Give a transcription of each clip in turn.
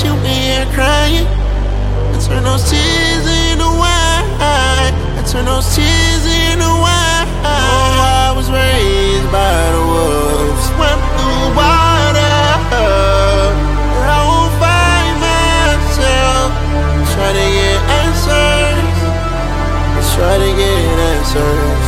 catch you when you're crying. I turn those tears into wine. I turn those tears into wine. Oh, I was raised by the wolves, swam through water. I won't find myself. Try to get answers. Try to get answers.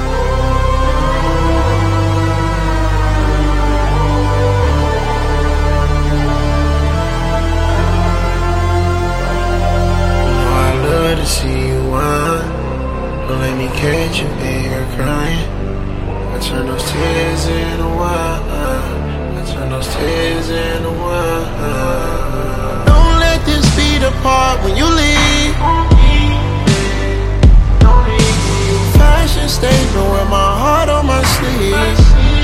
To see you whine, don't let me catch you when you're crying. I turn those tears into wine. I turn those tears into wine. Don't let this be the part when you leave. Fashion statement with my heart on my sleeve.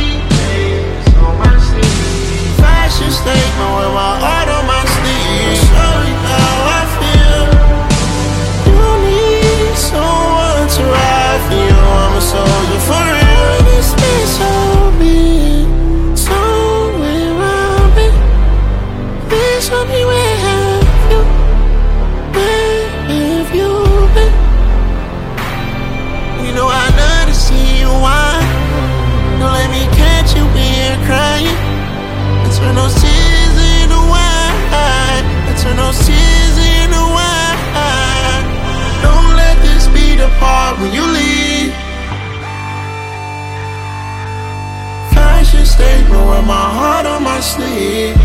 Fashion statement with my heart on my sleeve. Show you how I feel. Someone to ride for you, I'm a soldier for real. This bitch hold me somewhere around me. Please show me where have you, where have you been? You know I love to see you whine. Don't let me catch you when you're crying. I turn those tears into wine. I turn those tears into wine. Don't let this be the part when you leave. Fashion statement with my heart on my sleeve.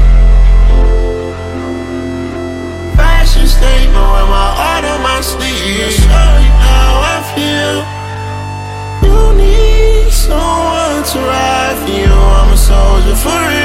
Fashion statement with my heart on my sleeve. Show you how I feel. You need someone to ride for you, I'm a soldier for real.